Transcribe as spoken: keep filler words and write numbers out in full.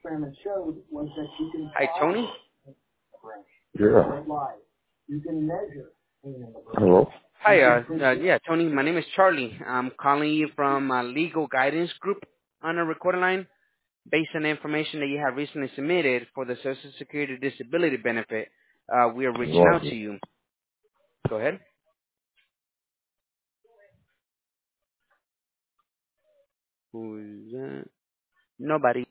Hi, Tony. Yeah. Hello? Hi, uh, uh, yeah, Tony. My name is Charlie. I'm calling you from uh, Legal Guidance Group on a recorded line based on the information that you have recently submitted for the Social Security Disability benefit. Uh, we are reaching out to Roger. you. Go ahead. Who is that? Nobody.